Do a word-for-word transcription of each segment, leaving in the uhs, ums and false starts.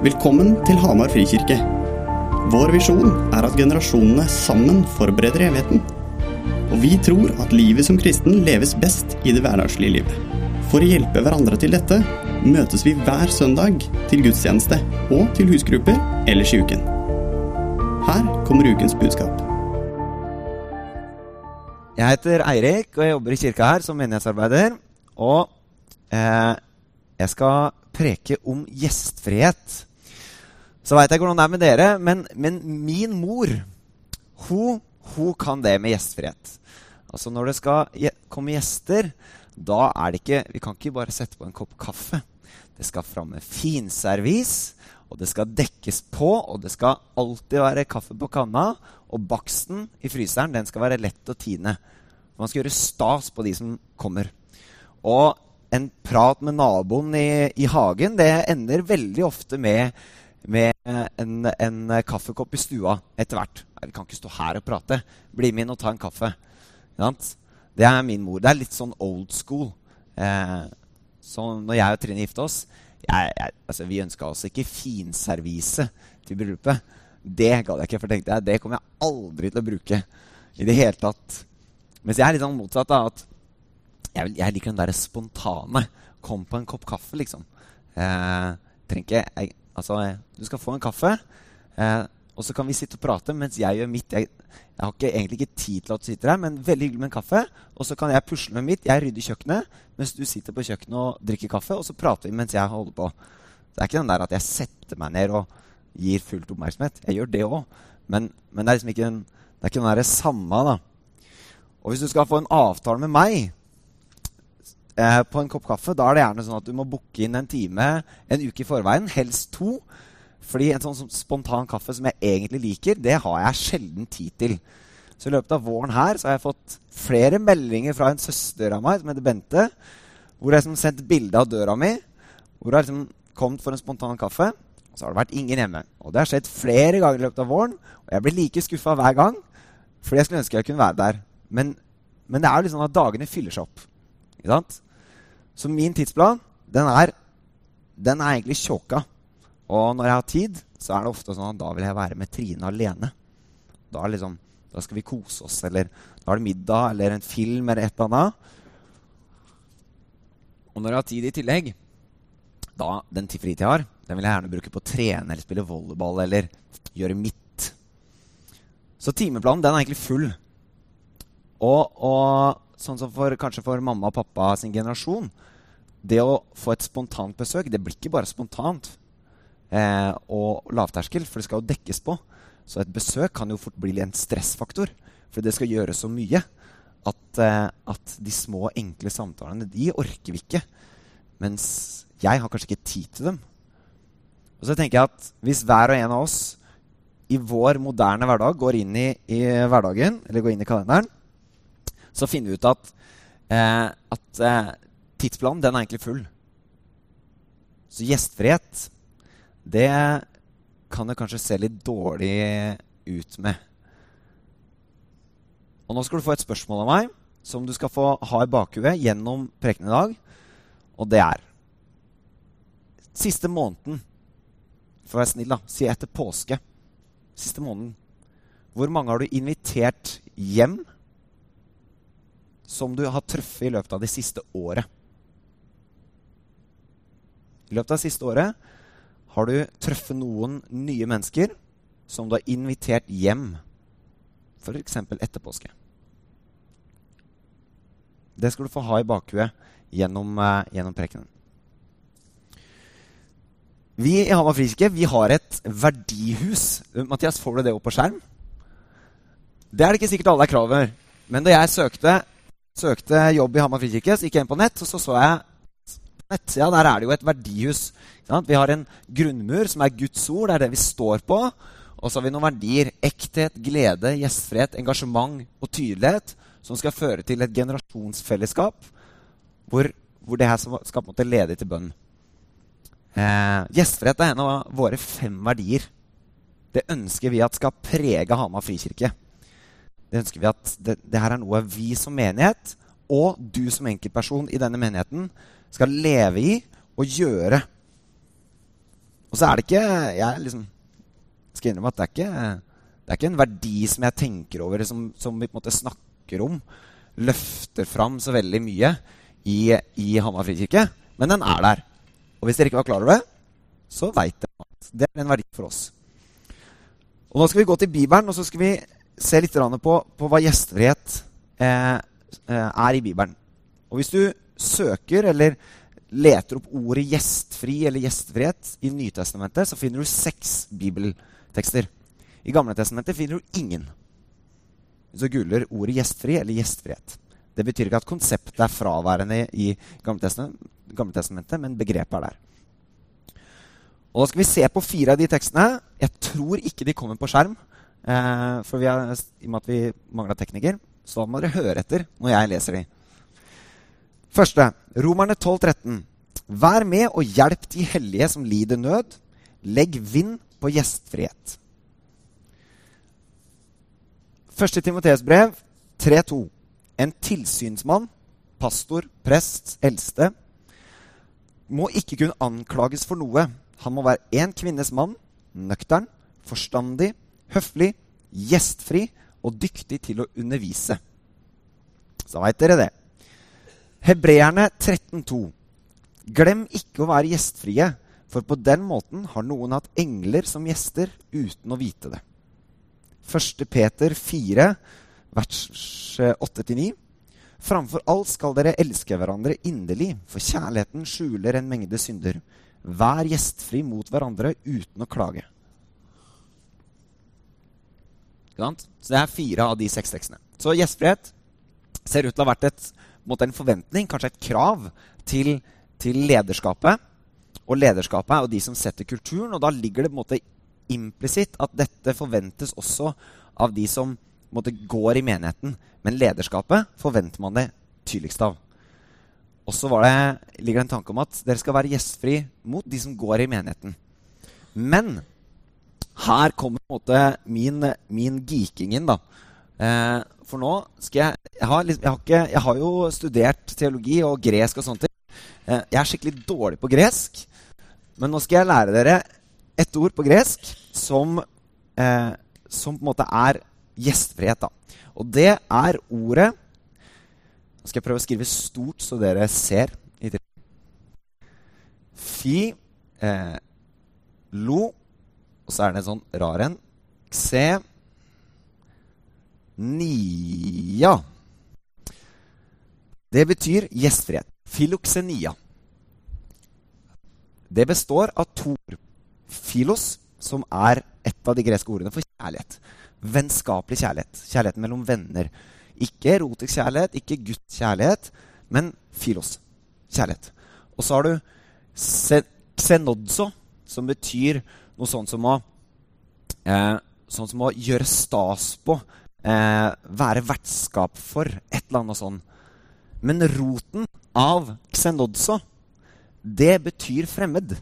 Velkommen til Hamar Frikirke. Vår visjon er at generasjonene sammen forbereder evigheten. Og vi tror at livet som kristen leves best i det hverdagslige livet. For å hjelpe hverandre til dette, møtes vi hver søndag til gudstjeneste og til husgrupper ellers i uken. Her kommer ukens budskap. Jeg heter Eirik, og jeg jobber i kirka her som menighetsarbeider. Og eh, jeg skal preke om gjestfrihet. Så vet jeg ikke hvordan det er med dere, men, men min mor, hun, hun kan det med gjestfrihet. Altså når det skal komme gjester, da er det ikke, vi kan ikke bare sette på en kopp kaffe. Det skal fram med finservis, og det skal dekkes på, og det skal alltid være kaffe på kanna, og baksten i fryseren, den skal være lett å tine. Man skal gjøre stas på de som kommer. Og en prat med naboen i, i hagen, det ender veldig ofte med, med en, en kaffekopp i stua etter hvert. Jeg kan ikke stå her og prate. Bli med inn og ta en kaffe. Det er min mor. Det er litt sånn old school. Eh, så når jeg og Trine gifte oss, jeg, jeg, altså, vi ønsket oss ikke finservise til bryllupet. Det gadd jeg ikke, for tenkte jeg, det kommer jeg aldri til å bruke i det hele tatt. Mens jeg er litt sånn motsatt da, at jeg, jeg liker den der spontane. Kom på en kopp kaffe, liksom. Eh, trenger ikke, jeg, altså, du skal få en kaffe, eh, og så kan vi sitte og prate mens jeg gjør mitt. Jeg, jeg har ikke, egentlig ikke tid til at du sitter her, men veldig hyggelig med en kaffe. Og så kan jeg pusle med mitt. Jeg rydder kjøkkenet, mens du sitter på kjøkkenet og drikker kaffe, og så prater vi mens jeg holder på. Det er ikke den der at jeg setter meg ned og gir fullt oppmerksomhet. Jeg gjør det også. Men, men det er liksom ikke, en, det er ikke den der samme, da. Og hvis du skal få en avtale med meg eh, på en kopp kaffe, da er det gjerne sånn at du må booke inn en time, en uke i forveien, helst to. Fordi en sånn spontan kaffe som jeg egentlig liker, det har jeg sjelden tid til. Så i løpet av våren her så har jeg fått flere meldinger fra en søster av meg, som heter Bente, hvor jeg har sendt bilde av døra mi, hvor jeg liksom kommet for en spontan kaffe, og så har det vært ingen hjemme. Og det har skjedd flere ganger i løpet av våren, og jeg blir like skuffet hver gang, fordi jeg skulle ønske jeg kunne være der. Men, men det er jo liksom at dagene fyller seg opp. Ikke sant? Så min tidsplan, den er, den er egentlig tjåka. Og når jeg har tid, så er det ofte sånn at da vil jeg være med Trine alene. Da, er liksom, da skal vi kose oss, eller da er det middag, eller en film, eller et eller annet. Og når jeg har tid i tillegg, da, den til fritid jeg har, den vil jeg gjerne bruke på å trene, eller spille volleyball, eller gjøre mitt. Så timeplanen, den er egentlig full. Og, og sånn som for, kanskje for mamma og pappa sin generasjon, det å få et spontant besøk, det blir ikke bare spontant. Eh, og lavterskel, for det skal jo dekkes på. Så et besøk kan jo fort bli en stressfaktor, for det skal gjøre så mye at, eh, at de små, enkle samtalene, de orker vi ikke. Mens jeg har kanskje ikke tid til dem. Og så tenker jeg at hvis hver og en av oss i vår moderne hverdag går inn i, i hverdagen, eller går inn i kalenderen, så finner vi ut at, eh, at eh, tidsplanen, den er egentlig full. Så gjestfrihet, det kan det kanskje se litt dårlig ut med. Og nå skal du få et spørsmål av meg, som du skal få ha i bakhuet gjennom preken i dag. Og det er, siste måneden, for å være snill da, si etter påske, siste måneden, hvor mange har du invitert hjem, som du har truffet i løpet av det siste året? I løpet av det siste året, har du truffet noen nye mennesker som du har invitert hjem, for eksempel etter påske? Det skal du få ha i bakhuet gjennom, uh, gjennom prekenen. Vi i Hamar Frikirke, vi har et verdihus. Mathias, får du det opp på skjerm? Det er det ikke sikkert alle er klar over. Men da jeg søkte, søkte jobb i Hamar Frikirke, så gikk jeg inn på nett, og så så jeg nettsida, der er det jo et verdihus. Vi har en grunnmur som er Guds ord, det er det vi står på. Og så har vi noen verdier, ekthet, glede, gjestfrihet, engasjement og tydelighet, som skal føre til et generasjonsfellesskap, hvor, hvor det her skal på en måte lede til bønn. Eh, gjestfrihet er en av våre fem verdier. Det ønsker vi at skal prege Hamar Frikirke. Det ønsker vi at det, det her er noe vi som menighet, og du som enkeltperson i denne menigheten, skal leve i og gjøre. Og så er det ikke, jeg liksom skal innrømme at det er ikke, det er ikke en verdi som jeg tenker over, som, som vi på en måte snakker om, løfter fram så veldig mye i, i Hamar Frikirke, men den er der. Og hvis dere ikke var klar over det, så vet dere at det er en verdi for oss. Og nå skal vi gå til Bibelen, og så skal vi se litt på, på hva gjestfrihet eh, er i Bibelen. Og hvis du søker eller leter opp ordet gjestfri eller gjestfrihet i Nytestamentet, så finner du seks bibeltekster. I Gamle Testamentet finner du ingen. Så googler ordet gjestfri eller gjestfrihet. Det betyr ikke at konseptet er fraværende i Gamle Testamentet, Gamle Testamentet, men begrepet er der. Og da skal vi se på fire av de tekstene. Jeg tror ikke de kommer på skjerm, eh, for vi har, i og med at vi mangler tekniker, så da må dere høre etter når jeg leser de. Første, Romerne tolv tretten. Vær med og hjelp de hellige som lider nød. Legg vind på gjestfrihet. Første Timotheus brev tre to. En tilsynsmann, pastor, prest, eldste, må ikke kunne anklages for noe. Han må være en kvinnes mann, nøktern, forstandig, høflig, gjestfri og dyktig til å undervise. Så vet dere det. Hebreerne tretten to. Glem ikke å være gjestfrie, for på den måten har noen hatt engler som gjester uten å vite det. Første Peter fire, vers åtte til ni. Framfor alt skal dere elske hverandre inderlig, for kjærligheten skjuler en mengde synder. Vær gjestfri mot hverandre uten å klage. Så det er fire av de seks tekstene. Så gjestfrihet ser ut til å ha vært et, en forventning, kanskje et krav til, til lederskapet. Og lederskapet er jo de som setter kulturen, og da ligger det på en måte implisitt at dette forventes også av de som på en måte går i menigheten. Men lederskapet forventer man det tydeligst av. Og så var det, ligger det en tanke om at dere skal være gjestfri mot de som går i menigheten. Men her kommer på en måte min, min geeking inn da. Eh, for nå skal jeg, jeg har, jeg, har ikke, jeg har jo studert teologi og gresk og sånt. Eh, jeg er skikkelig dårlig på gresk, men nå skal jeg lære dere et ord på gresk som, eh, som på en måte er gjestfrihet da. Og det er ordet, nå skal jeg prøve å skrive stort så dere ser. Fi, eh, lo, og så er det en sånn rar en. Se, nia. Det betyr gjestfrihet. Filoxenia. Det består av to ord. Filos, som er et av de greske ordene for kjærlighet. Vennskapelig kjærlighet. Kjærligheten mellom venner. Ikke erotisk kjærlighet, ikke Guds kjærlighet, men filos. Kjærlighet. Og så har du xenodzo, som betyr noe sånt som å, eh, sånn som å gjøre stas på, eh, være vertskap for, et eller annet sånn. Men roten av xenodzo, det betyr fremmed.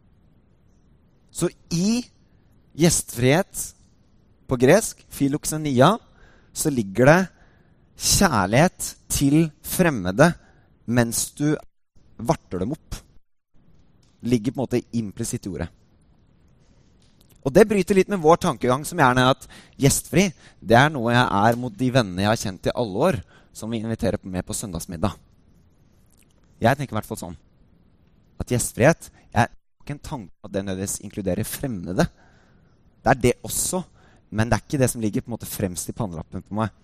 Så i gjestfrihet på gresk, filoxenia, så ligger det kjærlighet til fremmede mens du varter dem opp. Ligger på en måte implisitt i ordet. Og det bryter litt med vår tankegang, som gjerne er at gjestfri, det er noe jeg er mot de vennene jeg har kjent i alle år, som vi inviterer med på søndagsmiddag. Jeg tenker i hvert fall sånn, at gjestfrihet er ikke en tanke at det nødvendigvis inkluderer fremmede. Det er det også, men det er ikke det som ligger på en måte fremst i pannelappen på meg.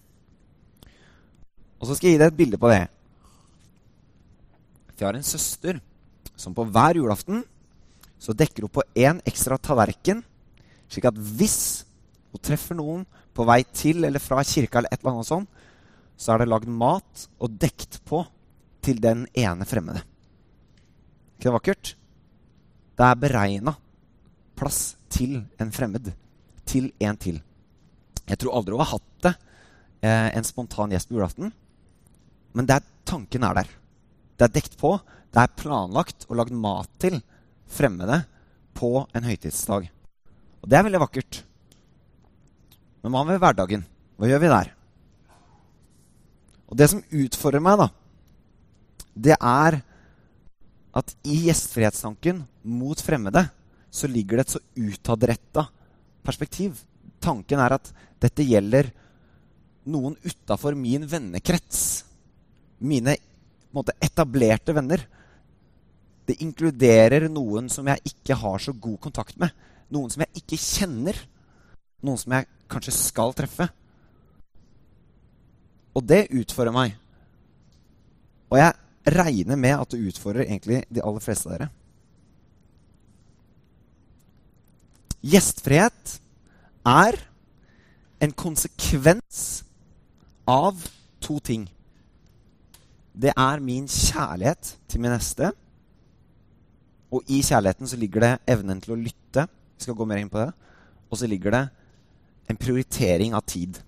Og så skal jeg gi deg et bilde på det. For jeg har en søster som på hver julaften så dekker hun på en ekstra tallerken, slik at hvis hun treffer noen på vei til eller fra kirka eller et eller annet sånt, så er det lagd mat og dekt på til den ene fremmede. Ikke det vakkert? Det er beregnet plass til en fremmed, til en til. Jeg tror aldri hun har hatt det, eh, en spontan gjest på julaften, men det er, tanken er der. Det er dekt på, det er planlagt og lagd mat til fremmede på en høytidsdag. Og det er veldig vakkert. Men hva med hverdagen? Hva gjør vi der? Og det som utfordrer meg da, det er at i gjestfrihetstanken mot fremmede, så ligger det et så utadrettet perspektiv. Tanken er at dette gjelder noen utenfor min vennekrets. Mine på en måte, etablerte venner. Det inkluderer noen som jeg ikke har så god kontakt med. Noen som jeg ikke kjenner. Noen som jeg kanskje skal treffe. Og det utfordrer meg. Og jeg regner med at det utfordrer egentlig de aller fleste av dere. Gjestfrihet er en konsekvens av to ting. Det er min kjærlighet til min neste, og i kjærligheten så ligger det evnen til å lytte. Vi skal gå mer inn på det. Og så ligger det en prioritering av tid.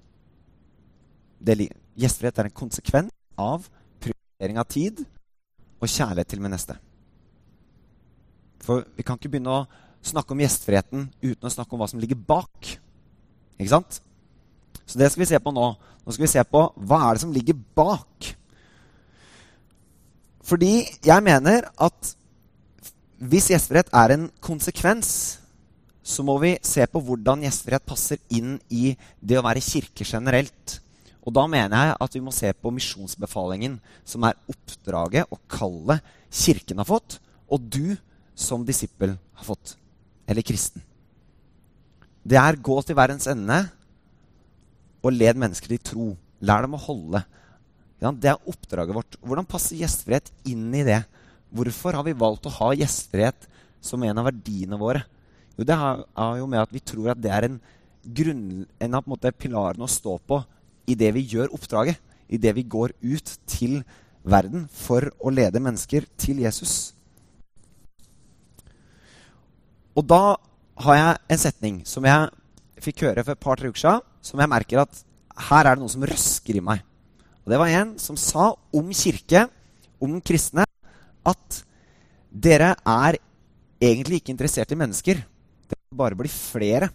Det, gjestfrihet er en konsekvens av prioritering av tid og kjærlighet til min neste. For vi kan ikke begynne å snakke om gjestfriheten uten å snakke om hva som ligger bak. Ikke sant? Så det skal vi se på nå. Nå skal vi se på hva er det som ligger bak. Fordi jeg mener at hvis gjestfrihet er en konsekvens, så må vi se på hvordan gjestfrihet passer inn i det å være kirke generelt. Og da mener jeg at vi må se på misjonsbefalingen, som er oppdraget og kallet kirken har fått, og du som disippel har fått, eller kristen. Det er gå til verdens ende og led mennesker i tro. Lær dem å holde. Ja, det er oppdraget vårt. Hvordan passer gjestfrihet inn i det? Hvorfor har vi valgt å ha gjestfrihet som en av verdiene våre? Jo, det er jo med at vi tror at det er en, grunn, en av på en måte, pilaren å stå på i det vi gjør oppdraget, i det vi går ut til verden for å lede mennesker til Jesus. Og da har jeg en setning som jeg fikk høre for et par tre uker siden, som jeg merker at her er det noe som røsker i meg. Og det var en som sa om kirke, om kristne, at dere er egentlig ikke interessert i mennesker. Dere vil bare bli flere.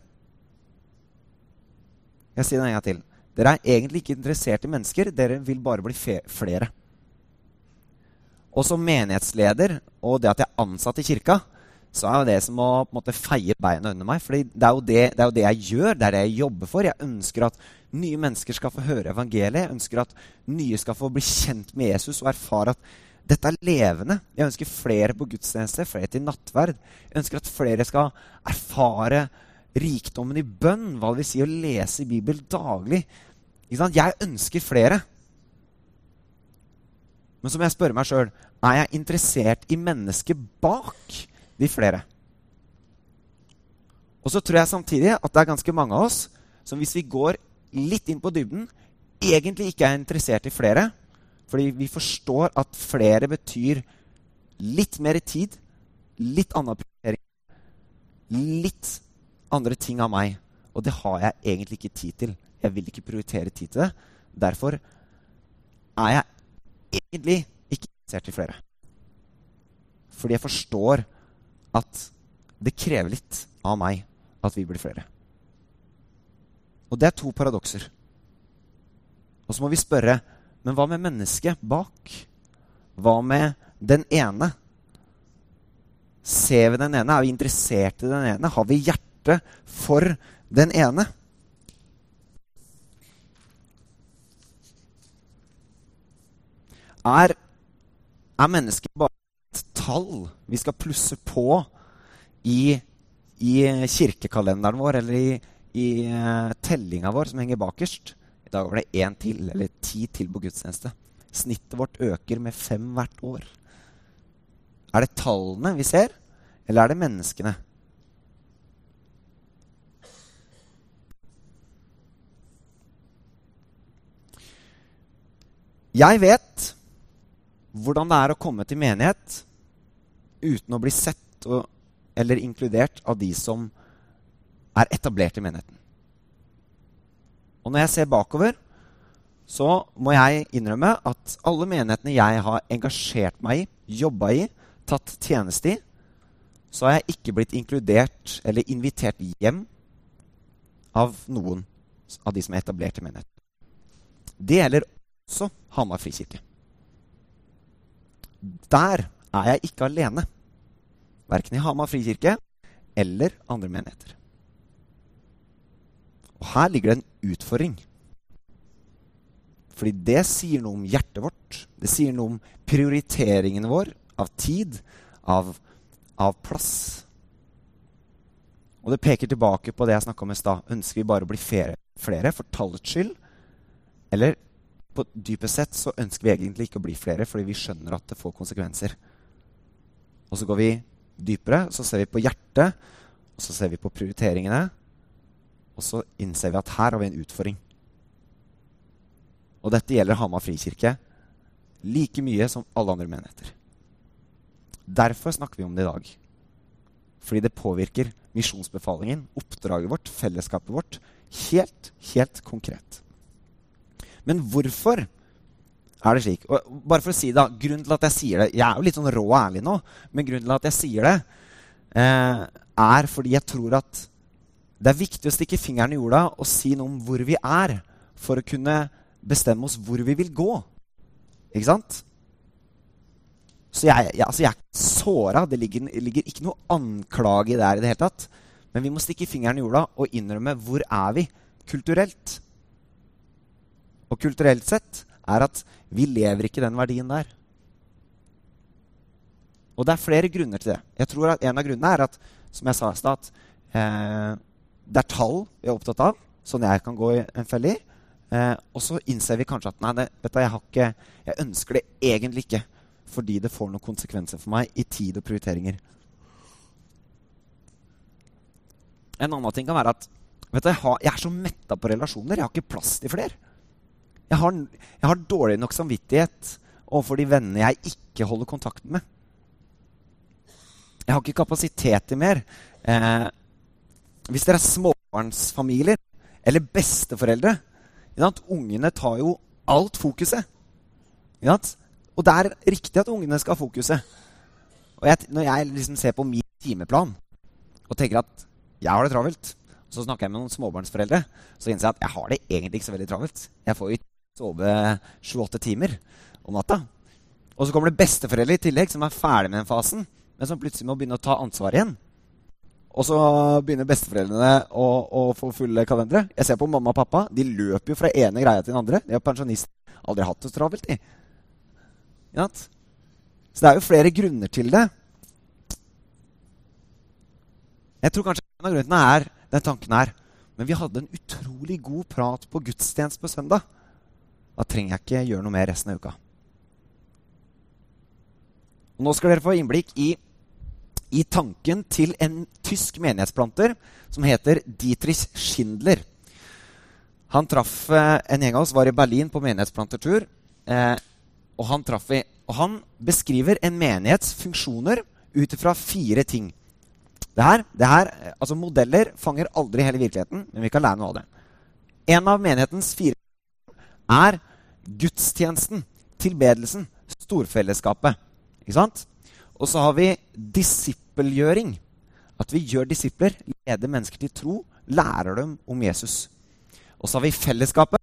Jeg sier det en gang til. Dere er egentlig ikke interessert i mennesker, dere vil bare bli flere. Og som menighetsleder, og det at jeg er ansatt i kirka, så er det som å på en måte feie beina under meg, for det er, jo det, det er jo det jeg gjør, det er det jeg jobber for. Jeg ønsker at nye mennesker skal få høre evangeliet, jeg ønsker at nye skal få bli kjent med Jesus og erfare at dette er levende. Jeg ønsker flere på gudstjeneste, flere til nattverd. Jeg ønsker at flere skal erfare rikdommen i bønn, hva det vil si å lese i Bibelen daglig. Ikke sant? Jeg ønsker flere. Men som jeg spør meg selv, er jeg interessert i mennesket bak de flere? Og så tror jeg samtidig at det er ganske mange av oss som hvis vi går litt inn på dybden, egentlig ikke er interessert i flere, fordi vi forstår at flere betyr litt mer tid, litt annen prioritering, litt andre ting av meg. Og det har jeg egentlig ikke tid til. Jeg vil ikke prioritere tid til det. Derfor er jeg egentlig ikke interessert i flere. Fordi jeg forstår at det krever litt av meg at vi blir flere. Og det er to paradokser. Og så må vi spørre, men hva med mennesket bak? Hva med den ene? Ser vi den ene? Er vi interessert i den ene? Har vi hjerte for den ene? Er, er mennesket bare et tall vi skal plusse på i, i kirkekalenderen vår, eller i, i uh, tellinga vår som henger bakerst? I dag var det en til, eller ti til på gudstjeneste. Snittet vårt øker med fem hvert år. Er det tallene vi ser, eller er det menneskene? Jeg vet hvordan det er å komme til menighet uten å bli sett og, eller inkludert av de som er etablert i menigheten. Og når jeg ser bakover, så må jeg innrømme at alle menighetene jeg har engasjert meg i, jobbet i, tatt tjeneste i, så har jeg ikke blitt inkludert eller invitert hjem av noen av de som er etablert i menigheten. Det gjelder også Hamar Frikirke. Der er jeg ikke alene. Hverken i Hamar Frikirke eller andre menigheter. Og her ligger det en utfordring. Fordi det sier noe om hjertet vårt. Det sier noe om prioriteringen vår av tid, av, av plass. Og det peker tilbake på det jeg snakket om i stad. Ønsker vi bare å bli flere, flere for tallets skyld? Eller på dypest sett så ønsker vi egentlig ikke å bli flere, fordi vi skjønner at det får konsekvenser. Og så går vi dypere, så ser vi på hjertet, og så ser vi på prioriteringene, og så innser vi at her har vi en utfordring. Og dette gjelder Hamar Frikirke like mye som alle andre menigheter. Derfor snakker vi om det i dag. Fordi det påvirker misjonsbefalingen, oppdraget vårt, fellesskapet vårt, helt, helt konkret. Men hvorfor er det slik? Og bare for å si det, grunnen til at jeg sier det, jeg er jo litt sånn rå og ærlig nå, men grunnen til at jeg sier det, eh, er fordi jeg tror at det er viktig å stikke fingeren i jorda og si noe om hvor vi er, for å kunne bestemme oss hvor vi vil gå. Ikke sant? Så jeg, jeg, altså jeg er ikke såret, det ligger, ligger ikke noe anklage der i det hele tatt. Men vi må stikke fingeren i jorda og innrømme hvor er vi kulturelt. Og kulturelt sett er at vi lever ikke den verdien der. Og det er flere grunner til det. Jeg tror at en av grunnene er at, som jeg sa i stad, eh, det er tall vi er opptatt av, sånn jeg kan gå i en felle i. Eh, og så innser vi kanskje at nei, det, vet du, jeg, har ikke, jeg ønsker det egentlig ikke, fordi det får noen konsekvenser for meg i tid og prioriteringer. En annen ting kan være at vet du, jeg, har, jeg er så mettet på relasjoner, jeg har ikke plass til flere. Jeg har, jeg har dårlig nok samvittighet overfor de vennene jeg ikke holder kontakten med. Jeg har ikke kapasitet til mer. Eh, hvis dere er småbarnsfamilier eller besteforeldre, ungene tar jo alt fokuset. Og det er riktig at ungene skal ha fokuset. Og jeg, når jeg liksom ser på min timeplan og tenker at jeg har det travelt, og så snakker jeg med noen småbarnsforeldre, så innser jeg at jeg har det egentlig ikke så veldig travelt. Jeg får jo sove sju åtte timer om natta. Og så kommer det besteforeldre i tillegg som er ferdig med den fasen, men som plutselig må begynne å ta ansvar igjen. Og så begynner besteforeldrene å, å få fulle kalendere. Jeg ser på mamma og pappa, de løper jo fra ene greia til den andre. De er pensjonister, aldri hatt det så travelt i. Ja. Så det er jo flere grunner til det. Jeg tror kanskje en av grunnene er den tanken her. Men vi hadde en utrolig god prat på gudstjenest på søndag. Da trenger jeg ikke gjøre noe mer resten av uka. Og nå skal dere få innblikk i i tanken til en tysk menighetsplanter som heter Dietrich Schindler. Han traff eh, en gjeng av oss, var i Berlin på menighetsplantertur, eh, og han traff i, og han beskriver en menighets funksjoner ut fra fire ting. Det her, det her, altså modeller fanger aldri hele virkeligheten, men vi kan lære noe av det. En av menighetens fire er gudstjenesten, tilbedelsen, storfellesskapet. Ikke sant? Og så har vi disippelgjøring. At vi gjør disipler, leder mennesker til tro, lærer dem om Jesus. Og så har vi fellesskapet,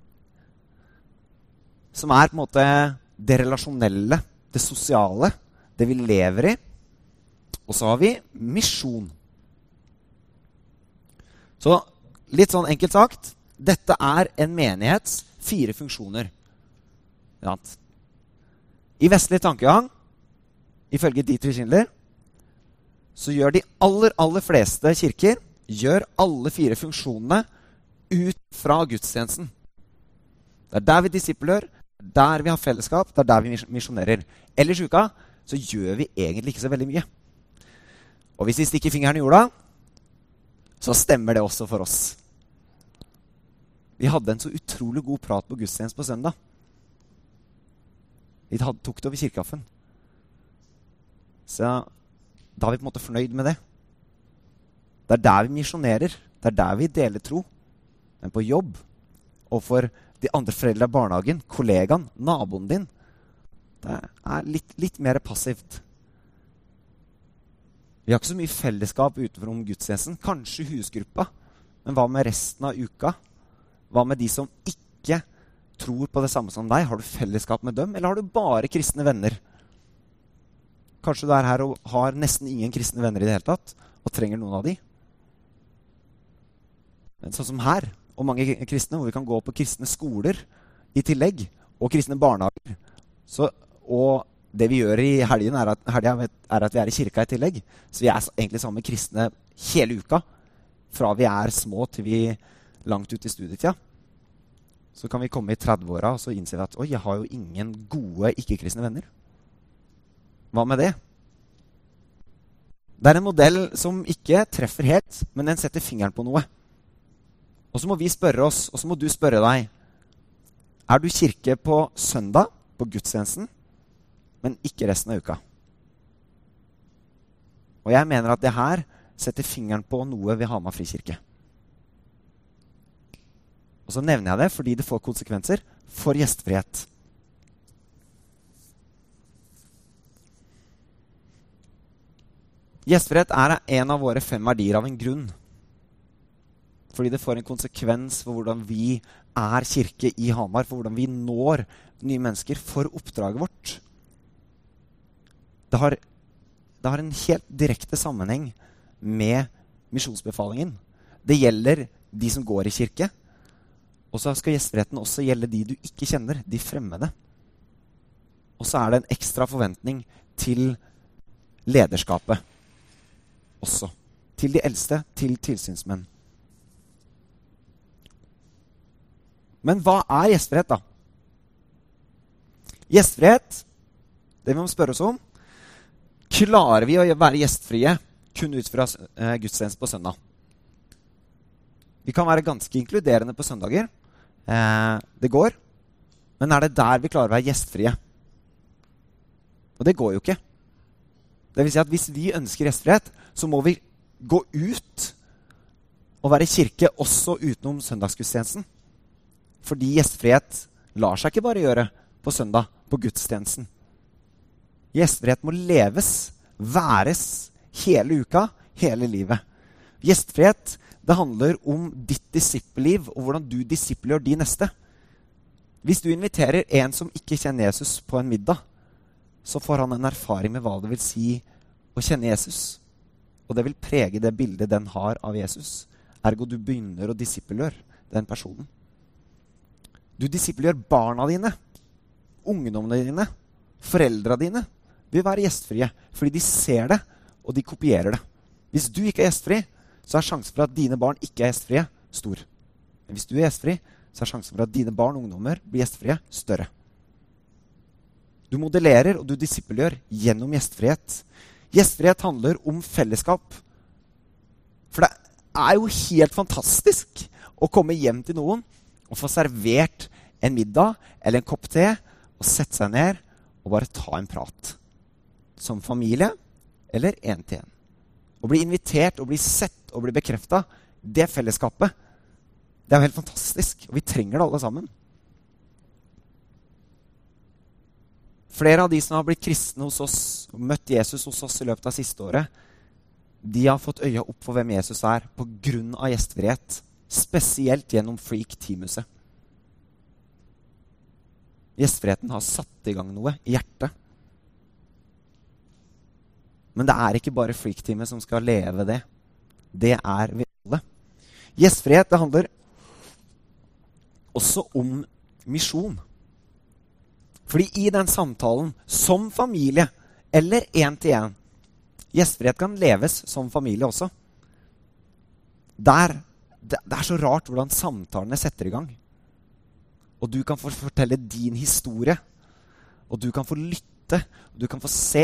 som er på en måte det relasjonelle, det sosiale, det vi lever i. Og så har vi misjon. Så litt sånn enkelt sagt, dette er en menighets fire funksjoner. Ja. I vestlig tankegang, ifølge Dietrich Schindler, så gjør de aller, aller fleste kirker, gjør alle fire funksjonene ut fra gudstjenesten. Det er der vi disipler, der vi har fellesskap, det er der vi misjonerer. Ellers i uka, så gjør vi egentlig ikke så veldig mye. Og hvis vi stikker fingeren i jorda, så stemmer det også for oss. Vi hadde en så utrolig god prat på gudstjenest på søndag. Vi tok det over kirkeaffen. Så da er vi på en måte fornøyd med det. Det er der vi misjonerer. Det er der vi deler tro. Men på jobb, og for de andre foreldre i barnehagen, kollegaen, naboen din, det er litt, litt mer passivt. Vi har ikke så mye fellesskap utenfor om gudstjenesten. Kanskje husgruppa. Men hva med resten av uka? Hva med de som ikke tror på det samme som deg? Har du fellesskap med dem, eller har du bare kristne venner? Kanskje du er her og har nesten ingen kristne venner i det hele tatt, og trenger noen av de. Men sånn som her, og mange kristne, hvor vi kan gå på kristne skoler i tillegg, og kristne barnehager. Så, og det vi gjør i helgen er at, helgen er at vi er i kirka i tillegg. Så vi er egentlig sammen med kristne hele uka, fra vi er små til vi langt ut i studietida. Så kan vi komme i tredve-åra, og så innser vi at oi, jeg har jo ingen gode ikke-kristne venner. Hva med det? Det er en modell som ikke treffer helt, men den setter fingeren på noe. Og så må vi spørre oss, og så må du spørre deg, er du kirke på søndag, på gudstjenesten, men ikke resten av uka? Og jeg mener at det her setter fingeren på noe ved Hamar Frikirke. Og så nevner jeg det fordi det får konsekvenser for gjestfrihet. Gjestfrihet er en av våre fem verdier av en grunn. Fordi det får en konsekvens for hvordan vi er kirke i Hamar, for hvordan vi når nye mennesker for oppdraget vårt. Det har, det har en helt direkte sammenheng med misjonsbefalingen. Det gjelder de som går i kirke, og så skal gjestfriheten også gjelde de du ikke kjenner, de fremmede. Og så er det en ekstra forventning til lederskapet også. Til de eldste, til tilsynsmenn. Men hva er gjestfrihet da? Gjestfrihet, det vi må spørre oss om, klarer vi å være gjestfrie kun ut fra uh, gudstjeneste på søndag? Vi kan være ganske inkluderende på søndager. Eh, det går. Men er det der vi klarer å være gjestfrie? Og det går jo ikke. Det vil si at hvis vi ønsker gjestfrihet, så må vi gå ut og være kirke også utenom søndagsgudstjenesten. Fordi gjestfrihet lar seg ikke bare gjøre på søndag, på gudstjenesten. Gjestfrihet må leves, væres hele uka, hele livet. Gjestfrihet, det handler om ditt disippelliv og hvordan du disippelgjør de neste. Hvis du inviterer en som ikke kjenner Jesus på en middag, så får han en erfaring med hva det vil si å kjenne Jesus. Og det vil prege det bildet den har av Jesus. Ergo du begynner å disippelgjøre den personen. Du disippelgjør barna dine, ungdommene dine, foreldra dine vil være gjestfrie, fordi de ser det, og de kopierer det. Hvis du ikke er gjestfri, så er sjansen for at dine barn ikke er gjestfrie stor. Men hvis du er gjestfri, så er sjansen for at dine barn og ungdommer blir gjestfrie større. Du modellerer og du disippelgjør gjennom gjestfrihet. Gjestfrihet handler om fellesskap. For det er jo helt fantastisk å komme hjem til noen og få servert en middag eller en kopp te og sette seg ned og bare ta en prat. Som familie eller en til en. Å bli invitert, å bli sett, å bli bekreftet, det fellesskapet, det er jo helt fantastisk. Og vi trenger det alle sammen. Flere av de som har blitt kristne hos oss, og møtt Jesus hos oss i løpet av siste året, de har fått øya opp for hvem Jesus er, på grunn av gjestfrihet. Spesielt gjennom Freak Teamhuset. Gjestfriheten har satt i gang noe i hjertet. Men det er ikke bare Freak-teamet som skal leve det. Det er vi alle. Gjestfrihet, det handler også om misjon. Fordi i den samtalen, som familie, eller en til en, gjestfrihet kan leves som familie også. Der, det, det er så rart hvordan samtalene setter i gang. Og du kan få fortelle din historie. Og du kan få lytte. Og du kan få se.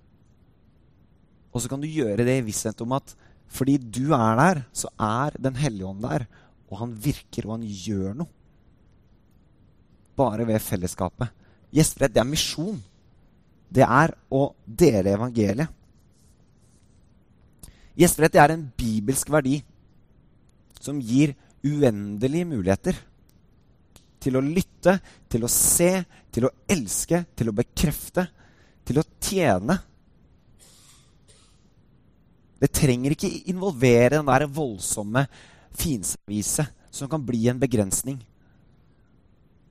Og så kan du gjøre det i visshet om at fordi du er der, så er den hellige ånd der. Og han virker, og han gjør noe. Bare ved fellesskapet. Gjestfrihet, det er misjon. Det er å dele evangeliet. Gjestfrihet, det er en bibelsk verdi som gir uendelige muligheter til å lytte, til å se, til å elske, til å bekrefte, til å tjene. Det trenger ikke involvere den der voldsomme finservise som kan bli en begrensning.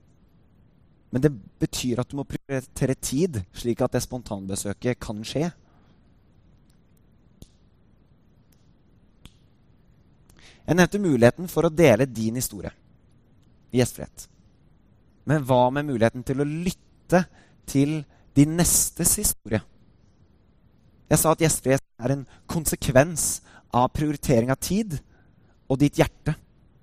Men det betyr at du må prioritere tid, slik at det spontanbesøket kan skje. Jeg nevnte muligheten for å dele din historie i gjestfrihet. Men hva med muligheten til å lytte til din nestes historie? Jeg sa at gjestfrihet er en konsekvens av prioritering av tid og ditt hjerte.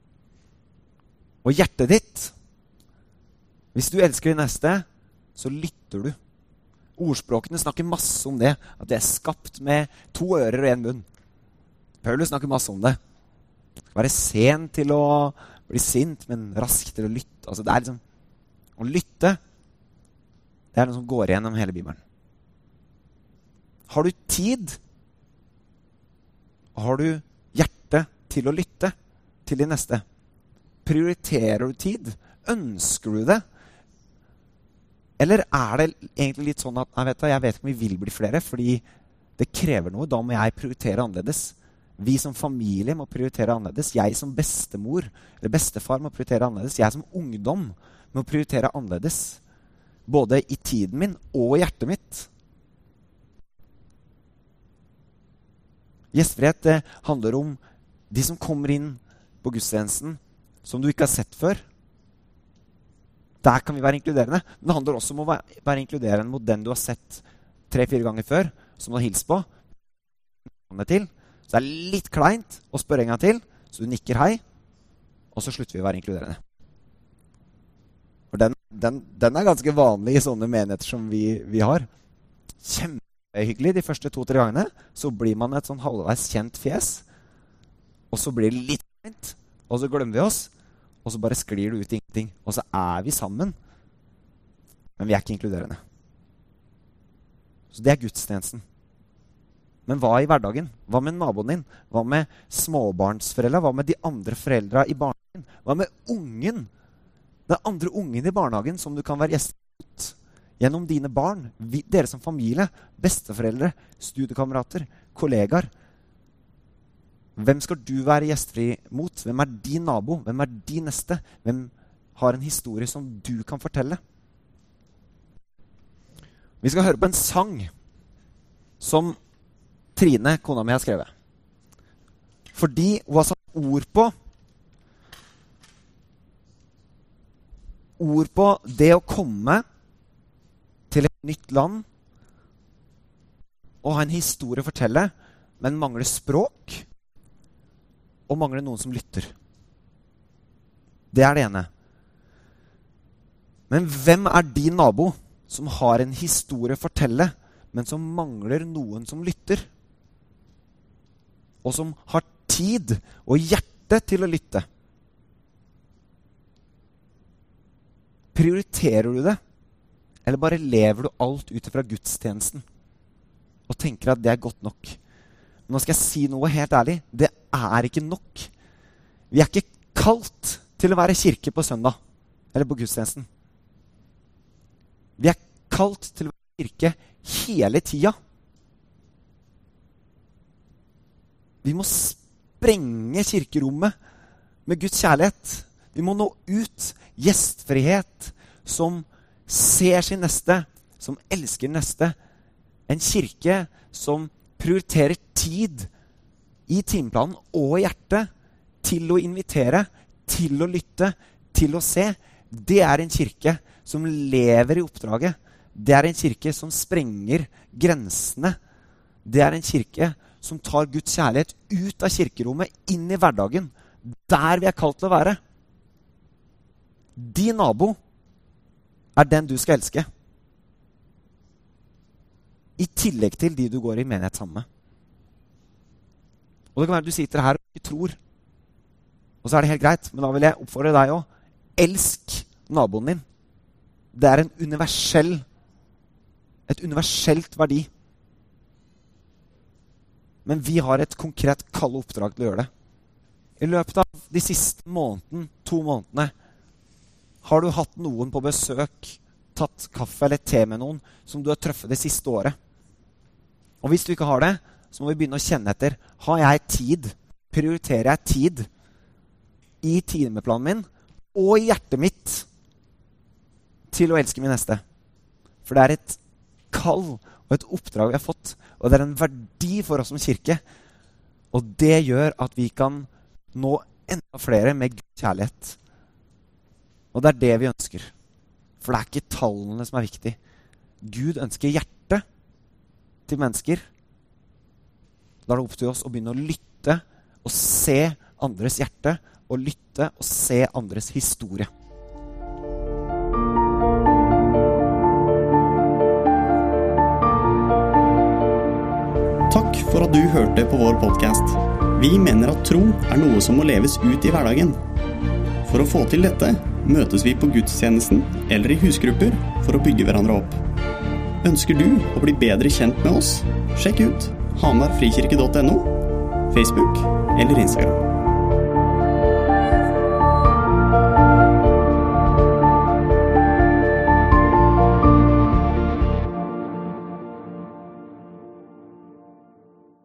Og hjertet ditt, hvis du elsker din neste, så lytter du. Ordspråkene snakker masse om det, at det er skapt med to ører og en munn. Paulus snakker masse om det. Være sen til å bli sint, men rask til å lytte. Altså det er liksom, å lytte, det er noe som går igjennom hele Bibelen. Har du tid, og har du hjerte til å lytte til din neste? Prioriterer du tid? Ønsker du det? Eller er det egentlig litt sånn at, jeg vet, jeg vet ikke om vi vil bli flere, fordi det krever noe, da må jeg prioritere annerledes. Vi som familie må prioritere annerledes. Jeg som bestemor eller bestefar må prioritere annerledes. Jeg som ungdom må prioritere annerledes. Både i tiden min og i hjertet mitt. Gjestfrihet, det handler om de som kommer inn på gudstjenesten som du ikke har sett før. Der kan vi være inkluderende. Men det handler også om å være, være inkluderende mot den du har sett tre-fire ganger før, som du har hilst på. Til. Så det er litt kleint å spørre en gang til, så du nikker hei, og så slutter vi å være inkluderende. For den, den, den er ganske vanlig i sånne menigheter som vi, vi har. Kjempehyggelig de første to-tre gangene, så blir man et sånn halvveis kjent fjes, og så blir det litt kleint, og så glemmer vi oss, og så bare sklir det ut ingenting. Og så er vi sammen, men vi er ikke inkluderende. Så det er gudstjenesten. Men hva i hverdagen? Hva med naboen din? Hva med småbarnsforeldre? Hva med de andre foreldre i barnehagen? Hva med ungen? Den andre ungen i barnehagen som du kan være gjest mot gjennom dine barn, vi, dere som familie, besteforeldre, studiekamerater, kollegaer. Hvem skal du være gjestfri mot? Hvem er din nabo? Hvem er din neste? Hvem har en historie som du kan fortelle? Vi skal høre på en sang som Trine, kona mi, har skrevet. Fordi hun har satt ord på ord på det å komme til et nytt land og ha en historie å fortelle, men mangler språk og mangler noen som lytter. Det er det ene. Men hvem er din nabo som har en historie å fortelle, men som mangler noen som lytter? Og som har tid og hjerte til å lytte? Prioriterer du det? Eller bare lever du alt ut fra gudstjenesten og tenker at det er godt nok? Nå skal jeg si noe helt ærlig. Det er ikke nok. Vi er ikke kalt til å være kirke på søndag eller på gudstjenesten. Vi er kalt til å være kirke hele tida. Vi må sprenge kirkerommet med Guds kjærlighet. Vi må nå ut. Gjestfrihet som ser sin neste, som elsker neste. En kirke som prioriterer tid i timeplanen og i hjertet til å invitere, til å lytte, til å se. Det er en kirke som lever i oppdraget. Det er en kirke som sprenger grensene. Det er en kirke som tar Guds kjærlighet ut av kirkerommet, inn i hverdagen, der vi er kalt til å være. Din nabo er den du skal elske. I tillegg til de du går i menighet sammen med. Og det kan være at du sitter her og ikke tror. Og så er det helt greit, men da vil jeg oppfordre deg også. Elsk naboen din. Det er en universell, et universelt verdi. Men vi har et konkret kall oppdrag til å gjøre det. I løpet av de siste måneden, to månedene, har du hatt noen på besøk, tatt kaffe eller te med noen som du har truffet det siste året. Og hvis du ikke har det, så må vi begynne å kjenne etter. Har jeg tid? Prioriterer jeg tid i timeplanen min og i hjertet mitt til å elske min neste? For det er et kall og et oppdrag vi har fått, og det er en verdi for oss som kirke. Og det gjør at vi kan nå enda flere med Guds kjærlighet. Og det er det vi ønsker. For det er ikke tallene som er viktig. Gud ønsker hjertet til mennesker. Da er det opp til oss å begynne å lytte og se andres hjerte, og lytte og se andres historie. Takk for at du hørte på vår podcast. Vi mener at tro er noe som må leves ut i hverdagen. For å få til dette, møtes vi på gudstjenesten eller i husgrupper for å bygge hverandre opp. Ønsker du å bli bedre kjent med oss? Sjekk ut hamar frikirke punktum no, Facebook eller Instagram.